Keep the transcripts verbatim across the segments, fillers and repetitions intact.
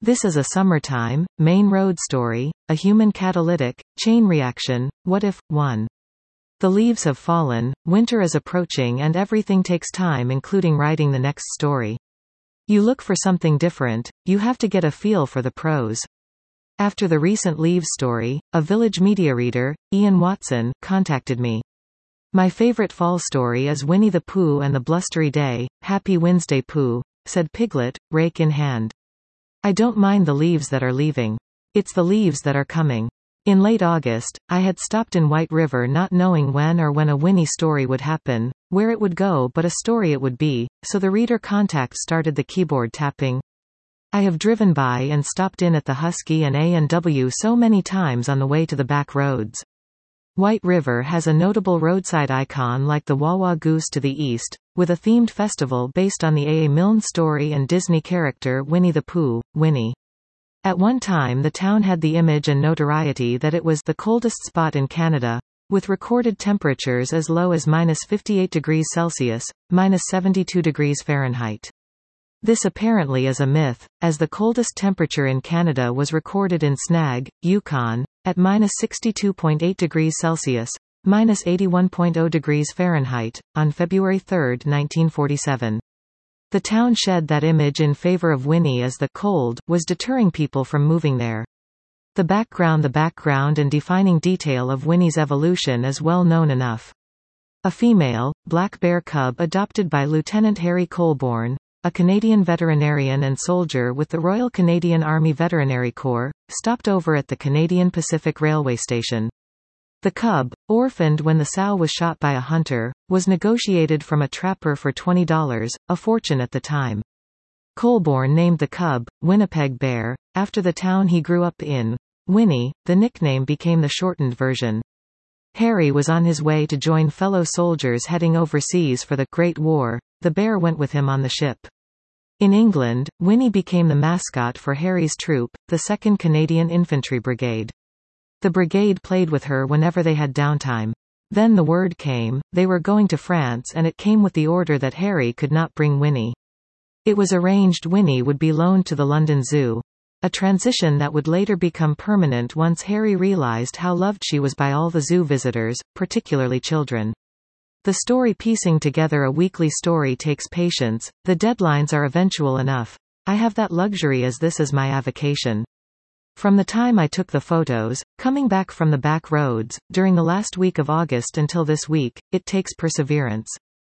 This is a summertime, main road story, a human catalytic, chain reaction, what if, one. The leaves have fallen, winter is approaching and everything takes time including writing the next story. You look for something different, you have to get a feel for the prose. After the recent Leaves story, a Village Media reader, Ian Watson, contacted me. My favorite fall story is Winnie the Pooh and the Blustery Day, Happy Wednesday Pooh, said Piglet, rake in hand. I don't mind the leaves that are leaving. It's the leaves that are coming. In late August, I had stopped in White River not knowing when or when a Winnie story would happen, where it would go but a story it would be, so the reader contact started the keyboard tapping. I have driven by and stopped in at the Husky and A and W so many times on the way to the back roads. White River has a notable roadside icon like the Wawa Goose to the east, with a themed festival based on the A. A. Milne story and Disney character Winnie the Pooh, Winnie. At one time the town had the image and notoriety that it was the coldest spot in Canada, with recorded temperatures as low as minus fifty-eight degrees Celsius, minus seventy-two degrees Fahrenheit. This apparently is a myth, as the coldest temperature in Canada was recorded in Snag, Yukon, at minus sixty-two point eight degrees Celsius, minus eighty-one point zero degrees Fahrenheit, on February third, nineteen forty-seven. The town shed that image in favor of Winnie as the cold was deterring people from moving there. The background The background and defining detail of Winnie's evolution is well known enough. A female, black bear cub adopted by Lieutenant Harry Colborne, a Canadian veterinarian and soldier with the Royal Canadian Army Veterinary Corps, stopped over at the Canadian Pacific Railway Station. The cub, orphaned when the sow was shot by a hunter, was negotiated from a trapper for twenty dollars, a fortune at the time. Colborne named the cub, Winnipeg Bear, after the town he grew up in. Winnie, the nickname became the shortened version. Harry was on his way to join fellow soldiers heading overseas for the Great War. The bear went with him on the ship. In England, Winnie became the mascot for Harry's troop, the second Canadian Infantry Brigade. The brigade played with her whenever they had downtime. Then the word came, they were going to France and it came with the order that Harry could not bring Winnie. It was arranged Winnie would be loaned to the London Zoo. A transition that would later become permanent once Harry realized how loved she was by all the zoo visitors, particularly children. The story piecing together a weekly story takes patience, the deadlines are eventual enough. I have that luxury as this is my avocation. From the time I took the photos, coming back from the back roads, during the last week of August until this week, it takes perseverance.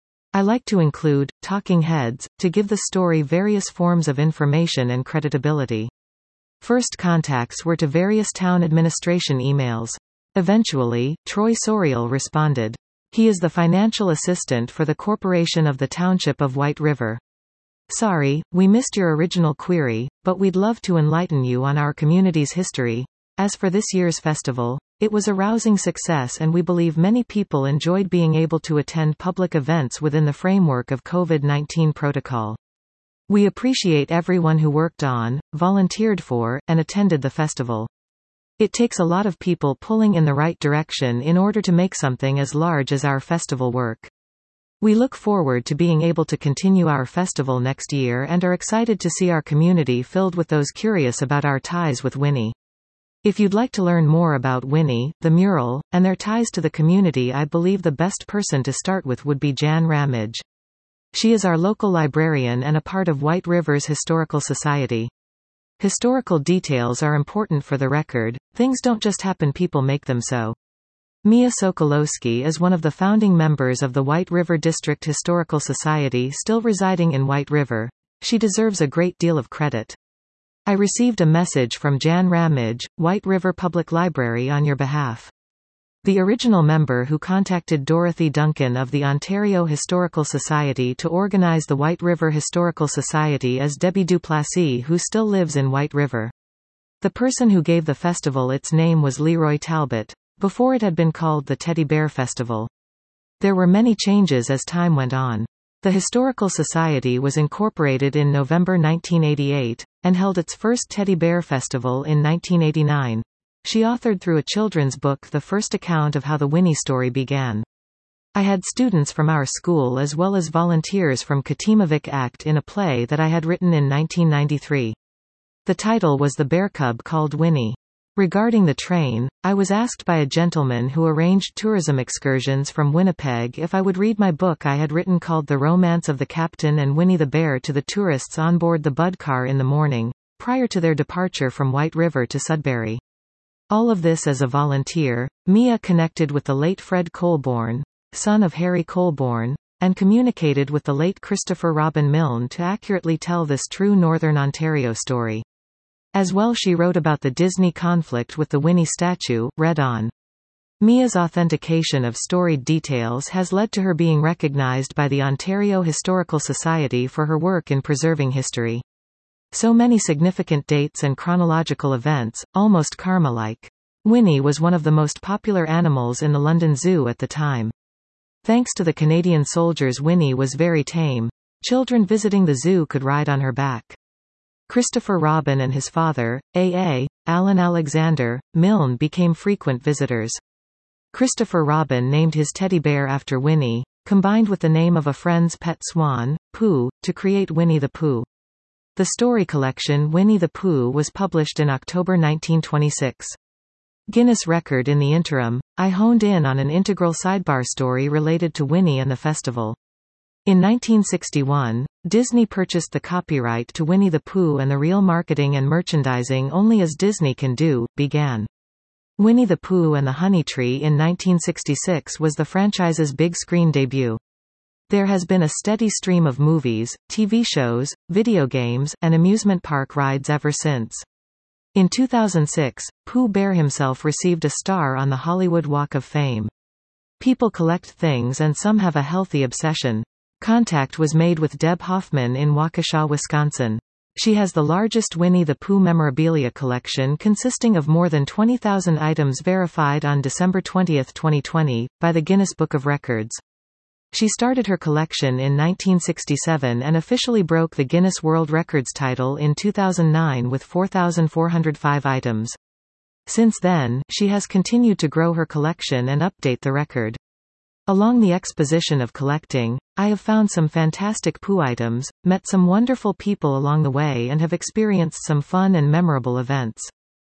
I like to include talking heads, to give the story various forms of information and creditability. First contacts were to various town administration emails. Eventually, Troy Sorial responded. He is the financial assistant for the Corporation of the Township of White River. Sorry, we missed your original query, but we'd love to enlighten you on our community's history. As for this year's festival, it was a rousing success and we believe many people enjoyed being able to attend public events within the framework of COVID nineteen protocol. We appreciate everyone who worked on, volunteered for, and attended the festival. It takes a lot of people pulling in the right direction in order to make something as large as our festival work. We look forward to being able to continue our festival next year and are excited to see our community filled with those curious about our ties with Winnie. If you'd like to learn more about Winnie, the mural, and their ties to the community, I believe the best person to start with would be Jan Ramage. She is our local librarian and a part of White River's Historical Society. Historical details are important for the record, things don't just happen, people make them so. Mia Sokolowski is one of the founding members of the White River District Historical Society still residing in White River. She deserves a great deal of credit. I received a message from Jan Ramage, White River Public Library on your behalf. The original member who contacted Dorothy Duncan of the Ontario Historical Society to organize the White River Historical Society is Debbie Duplessis, who still lives in White River. The person who gave the festival its name was Leroy Talbot, before it had been called the Teddy Bear Festival. There were many changes as time went on. The Historical Society was incorporated in November nineteen eighty-eight, and held its first Teddy Bear Festival in nineteen eighty-nine. She authored through a children's book the first account of how the Winnie story began. I had students from our school as well as volunteers from Katimavik act in a play that I had written in nineteen ninety-three. The title was The Bear Cub Called Winnie. Regarding the train, I was asked by a gentleman who arranged tourism excursions from Winnipeg if I would read my book I had written called The Romance of the Captain and Winnie the Bear to the tourists on board the Bud car in the morning, prior to their departure from White River to Sudbury. All of this as a volunteer. Mia connected with the late Fred Colborne, son of Harry Colborne, and communicated with the late Christopher Robin Milne to accurately tell this true Northern Ontario story. As well, she wrote about the Disney conflict with the Winnie statue, read on. Mia's authentication of storied details has led to her being recognized by the Ontario Historical Society for her work in preserving history. So many significant dates and chronological events, almost karma-like. Winnie was one of the most popular animals in the London Zoo at the time. Thanks to the Canadian soldiers, Winnie was very tame. Children visiting the zoo could ride on her back. Christopher Robin and his father, A A, Alan Alexander, Milne became frequent visitors. Christopher Robin named his teddy bear after Winnie, combined with the name of a friend's pet swan, Pooh, to create Winnie the Pooh. The story collection Winnie the Pooh was published in October nineteen twenty-six. Guinness record. In the interim, I honed in on an integral sidebar story related to Winnie and the festival. In nineteen sixty-one, Disney purchased the copyright to Winnie the Pooh, and the real marketing and merchandising, only as Disney can do, began. Winnie the Pooh and the Honey Tree in nineteen sixty-six was the franchise's big screen debut. There has been a steady stream of movies, T V shows, video games, and amusement park rides ever since. In two thousand six, Pooh Bear himself received a star on the Hollywood Walk of Fame. People collect things, and some have a healthy obsession. Contact was made with Deb Hoffman in Waukesha, Wisconsin. She has the largest Winnie the Pooh memorabilia collection, consisting of more than twenty thousand items, verified on December twentieth twenty twenty, by the Guinness Book of Records. She started her collection in nineteen sixty-seven and officially broke the Guinness World Records title in two thousand nine with four thousand four hundred five items. Since then, she has continued to grow her collection and update the record. Along the exposition of collecting, I have found some fantastic Pooh items, met some wonderful people along the way, and have experienced some fun and memorable events.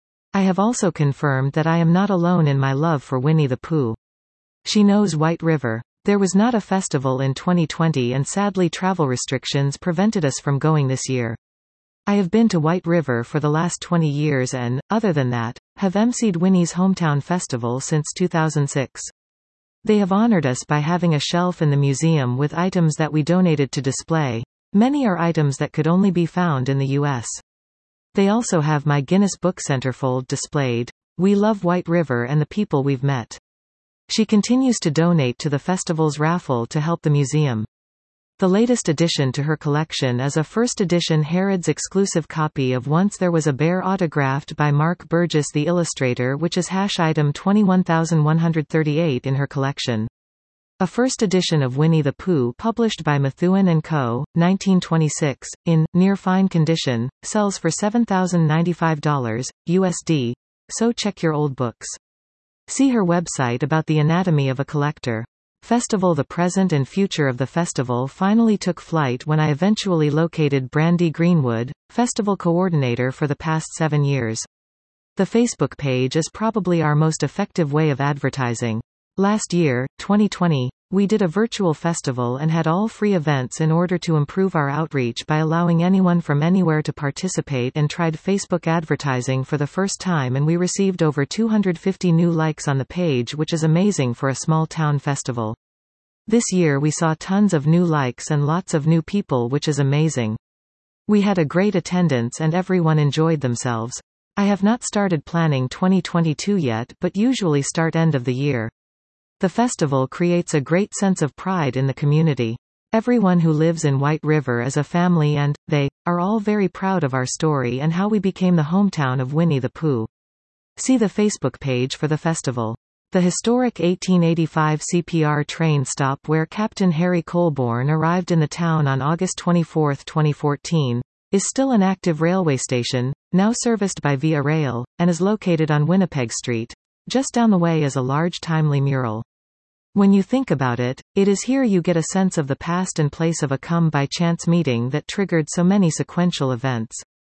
I have also confirmed that I am not alone in my love for Winnie the Pooh. She knows White River. There was not a festival in twenty twenty, and sadly travel restrictions prevented us from going this year. I have been to White River for the last twenty years and, other than that, have emceed Winnie's hometown festival since two thousand six. They have honored us by having a shelf in the museum with items that we donated to display. Many are items that could only be found in the U S. They also have my Guinness Book centerfold displayed. We love White River and the people we've met. She continues to donate to the festival's raffle to help the museum. The latest addition to her collection is a first edition Harrods exclusive copy of Once There Was a Bear, autographed by Mark Burgess the illustrator, which is hash item twenty-one thousand one hundred thirty-eight in her collection. A first edition of Winnie the Pooh published by Methuen and Co., nineteen twenty-six, in near fine condition, sells for seven thousand ninety-five dollars, U S D, so check your old books. See her website about the anatomy of a collector. Festival. The present and future of the festival finally took flight when I eventually located Brandy Greenwood, festival coordinator for the past seven years. The Facebook page is probably our most effective way of advertising. Last year, twenty twenty, we did a virtual festival and had all free events in order to improve our outreach by allowing anyone from anywhere to participate, and tried Facebook advertising for the first time, and we received over two hundred fifty new likes on the page, which is amazing for a small town festival. This year we saw tons of new likes and lots of new people, which is amazing. We had a great attendance and everyone enjoyed themselves. I have not started planning twenty twenty-two yet, but usually start end of the year. The festival creates a great sense of pride in the community. Everyone who lives in White River is a family, and they are all very proud of our story and how we became the hometown of Winnie the Pooh. See the Facebook page for the festival. The historic eighteen eighty-five C P R train stop where Captain Harry Colborne arrived in the town on August twenty-fourth twenty fourteen, is still an active railway station, now serviced by Via Rail, and is located on Winnipeg Street. Just down the way is a large timely mural. When you think about it, it is here you get a sense of the past and place of a come-by-chance meeting that triggered so many sequential events.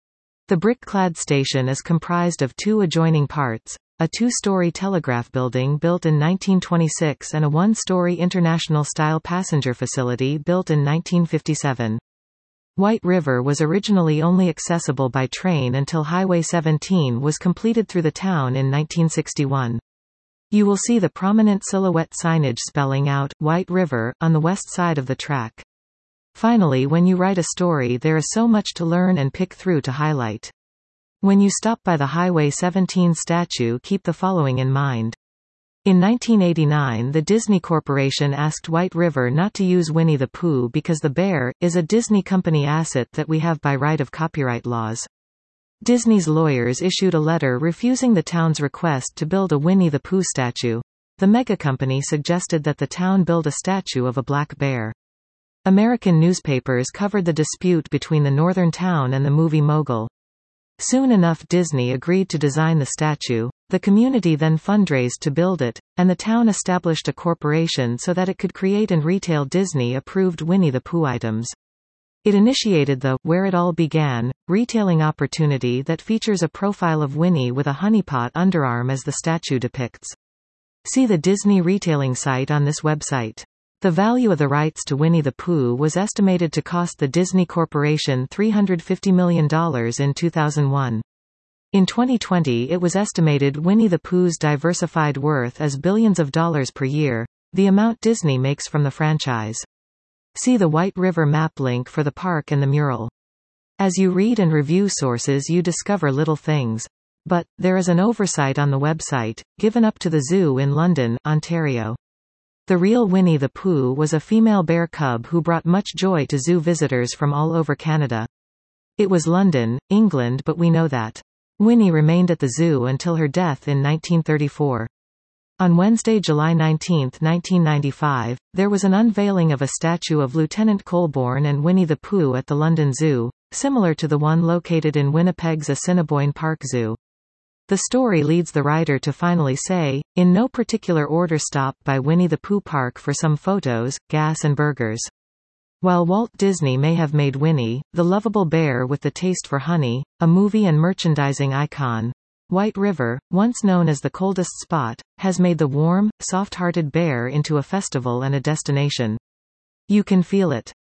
The brick-clad station is comprised of two adjoining parts, a two-story telegraph building built in nineteen twenty-six and a one-story international-style passenger facility built in nineteen fifty-seven. White River was originally only accessible by train until Highway seventeen was completed through the town in nineteen sixty-one. You will see the prominent silhouette signage spelling out White River on the west side of the track. Finally, when you write a story, there is so much to learn and pick through to highlight. When you stop by the Highway seventeen statue, keep the following in mind. In nineteen eighty-nine, the Disney Corporation asked White River not to use Winnie the Pooh because the bear is a Disney company asset that we have by right of copyright laws. Disney's lawyers issued a letter refusing the town's request to build a Winnie the Pooh statue. The mega company suggested that the town build a statue of a black bear. American newspapers covered the dispute between the northern town and the movie mogul. Soon enough, Disney agreed to design the statue. The community then fundraised to build it, and the town established a corporation so that it could create and retail Disney-approved Winnie the Pooh items. It initiated the Where It All Began retailing opportunity that features a profile of Winnie with a honeypot underarm as the statue depicts. See the Disney retailing site on this website. The value of the rights to Winnie the Pooh was estimated to cost the Disney Corporation three hundred fifty million dollars in two thousand one. In twenty twenty, it was estimated Winnie the Pooh's diversified worth as billions of dollars per year, the amount Disney makes from the franchise. See the White River map link for the park and the mural. As you read and review sources, you discover little things. But there is an oversight on the website, given up to the zoo in London, Ontario. The real Winnie the Pooh was a female bear cub who brought much joy to zoo visitors from all over Canada. It was London, England, but we know that Winnie remained at the zoo until her death in nineteen thirty-four. On Wednesday, July nineteenth, nineteen ninety-five, there was an unveiling of a statue of Lieutenant Colborne and Winnie the Pooh at the London Zoo, similar to the one located in Winnipeg's Assiniboine Park Zoo. The story leads the writer to finally say, in no particular order, stop by Winnie the Pooh Park for some photos, gas and burgers. While Walt Disney may have made Winnie, the lovable bear with the taste for honey, a movie and merchandising icon, White River, once known as the coldest spot, has made the warm, soft-hearted bear into a festival and a destination. You can feel it.